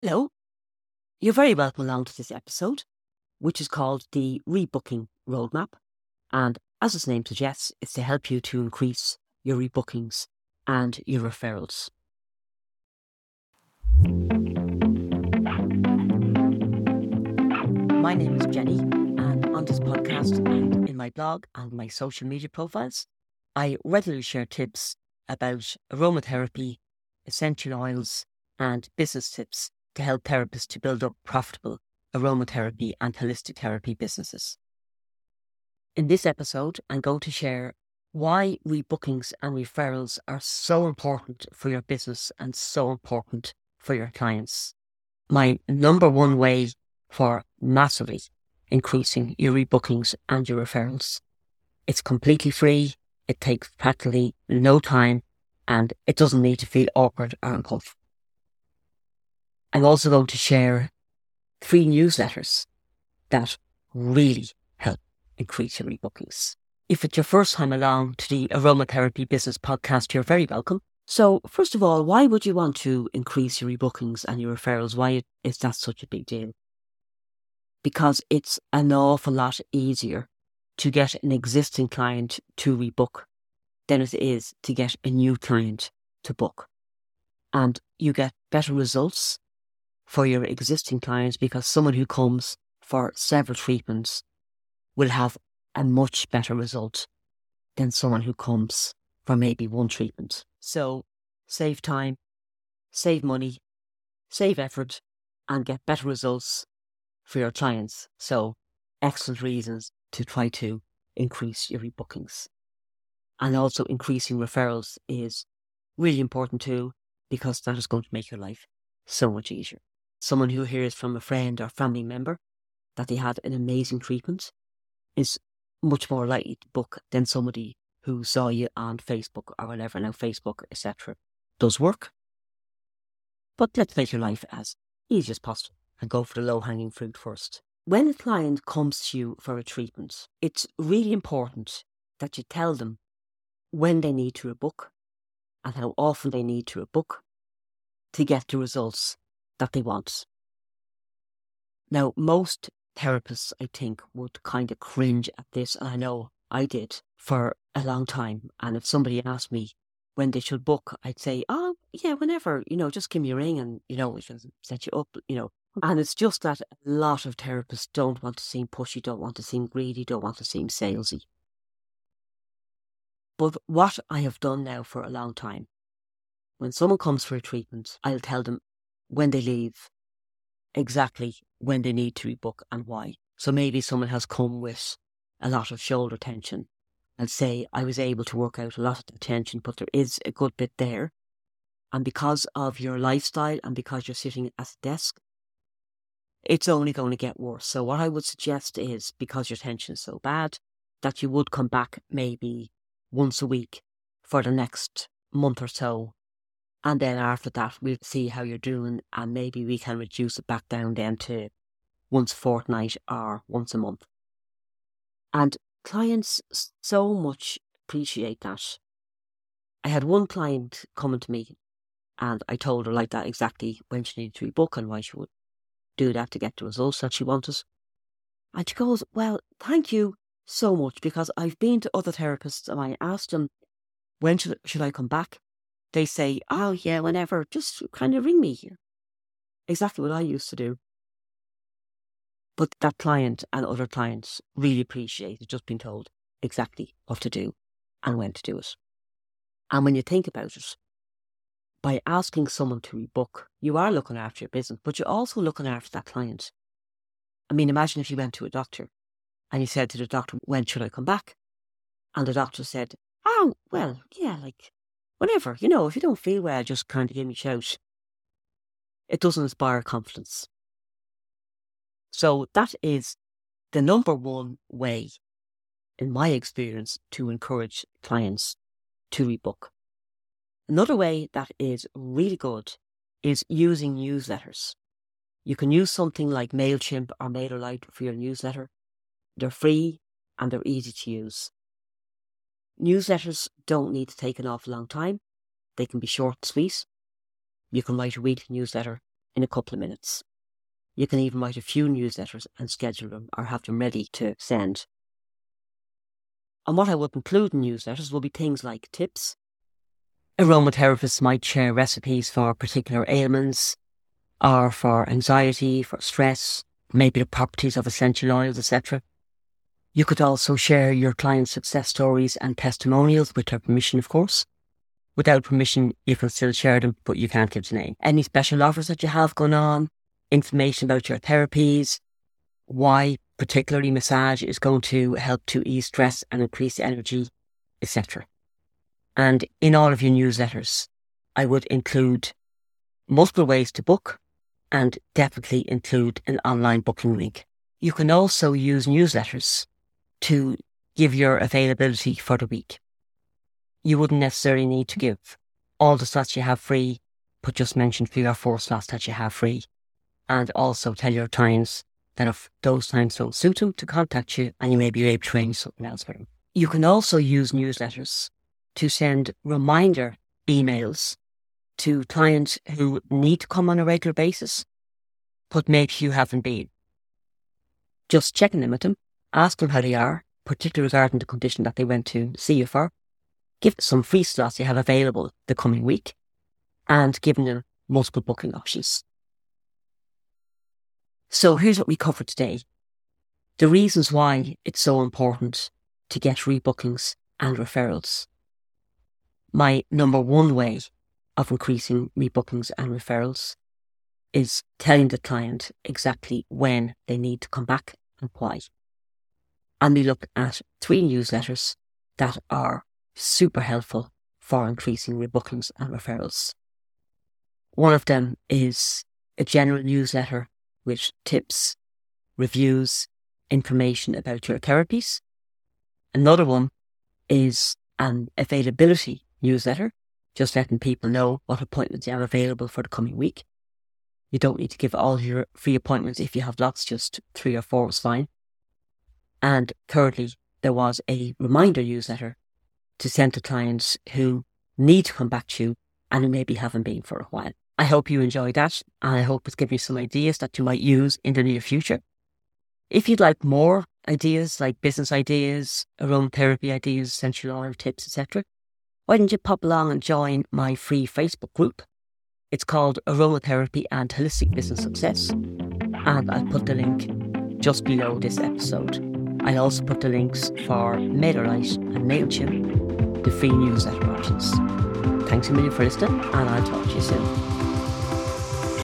Hello, you're very welcome along to this episode, which is called the Rebooking Roadmap. And as its name suggests, it's to help you to increase your rebookings and your referrals. My name is Jenny, and on this podcast and in my blog and my social media profiles, I regularly share tips about aromatherapy, essential oils, and business tips to help therapists to build up profitable aromatherapy and holistic therapy businesses. In this episode, I'm going to share why rebookings and referrals are so important for your business and so important for your clients. My number one way for massively increasing your rebookings and your referrals. It's completely free, it takes practically no time, and it doesn't need to feel awkward or uncomfortable. I'm also going to share 3 newsletters that really help increase your rebookings. If it's your first time along to the Aromatherapy Business Podcast, you're very welcome. So, first of all, why would you want to increase your rebookings and your referrals? Why is that such a big deal? Because it's an awful lot easier to get an existing client to rebook than it is to get a new client to book. And you get better results for your existing clients because someone who comes for several treatments will have a much better result than someone who comes for maybe one treatment. So save time, save money, save effort, and get better results for your clients. So excellent reasons to try to increase your rebookings. And also increasing referrals is really important too, because that is going to make your life so much easier. Someone who hears from a friend or family member that they had an amazing treatment is much more likely to book than somebody who saw you on Facebook or whatever. Now Facebook, etc. does work. But let's make your life as easy as possible and go for the low-hanging fruit first. When a client comes to you for a treatment, it's really important that you tell them when they need to rebook and how often they need to rebook to get the results that they want. Now, most therapists, I think, would kind of cringe at this, and I know I did for a long time. And if somebody asked me when they should book, I'd say, oh, yeah, whenever, just give me a ring and, we can set you up, And it's just that a lot of therapists don't want to seem pushy, don't want to seem greedy, don't want to seem salesy. But what I have done now for a long time, when someone comes for a treatment, I'll tell them when they leave, exactly when they need to rebook and why. So maybe someone has come with a lot of shoulder tension and say, I was able to work out a lot of the tension, but there is a good bit there. And because of your lifestyle and because you're sitting at a desk, it's only going to get worse. So what I would suggest is, because your tension is so bad, that you would come back maybe once a week for the next month or so. And then after that, we'll see how you're doing, and maybe we can reduce it back down then to once a fortnight or once a month. And clients so much appreciate that. I had one client coming to me, and I told her like that exactly when she needed to rebook and why she would do that to get the results that she wanted. And she goes, well, thank you so much, because I've been to other therapists and I asked them, when should I come back? They say, oh yeah, whenever, just kind of ring me here. Exactly what I used to do. But that client and other clients really appreciate just being told exactly what to do and when to do it. And when you think about it, by asking someone to rebook, you are looking after your business, but you're also looking after that client. I mean, imagine if you went to a doctor and you said to the doctor, when should I come back? And the doctor said, oh, well, yeah, like, whenever, if you don't feel well, just kind of give me a shout. It doesn't inspire confidence. So that is the number one way, in my experience, to encourage clients to rebook. Another way that is really good is using newsletters. You can use something like MailChimp or MailerLite for your newsletter. They're free and they're easy to use. Newsletters don't need to take an awful long time. They can be short and sweet. You can write a weekly newsletter in a couple of minutes. You can even write a few newsletters and schedule them or have them ready to send. And what I would include in newsletters will be things like tips. Aromatherapists might share recipes for particular ailments or for anxiety, for stress, maybe the properties of essential oils, etc. You could also share your clients' success stories and testimonials with their permission, of course. Without permission, you can still share them, but you can't give the name. Any special offers that you have going on, information about your therapies, why particularly massage is going to help to ease stress and increase energy, etc. And in all of your newsletters, I would include multiple ways to book and definitely include an online booking link. You can also use newsletters to give your availability for the week. You wouldn't necessarily need to give all the slots you have free, but just mention 3 or 4 slots that you have free. And also tell your clients that if those times don't suit them, to contact you and you may be able to arrange something else for them. You can also use newsletters to send reminder emails to clients who need to come on a regular basis, but maybe you haven't been. Just checking in with them, ask them how they are, particularly regarding the condition that they went to see you for. Give them some free slots you have available the coming week and giving them multiple booking options. So here's what we covered today. The reasons why it's so important to get rebookings and referrals. My number one way of increasing rebookings and referrals is telling the client exactly when they need to come back and why. And we look at 3 newsletters that are super helpful for increasing rebookings and referrals. One of them is a general newsletter with tips, reviews, information about your therapies. Another one is an availability newsletter, just letting people know what appointments are available for the coming week. You don't need to give all your free appointments. If you have lots, just 3 or 4 is fine. And thirdly, there was a reminder newsletter to send to clients who need to come back to you and who maybe haven't been for a while. I hope you enjoyed that, and I hope it's given you some ideas that you might use in the near future. If you'd like more ideas, like business ideas, aromatherapy ideas, essential oil tips, etc., why don't you pop along and join my free Facebook group? It's called Aromatherapy and Holistic Business Success, and I'll put the link just below this episode. I'll also put the links for MailerLite and MailChimp, the free newsletter options. Thanks a million for listening, and I'll talk to you soon.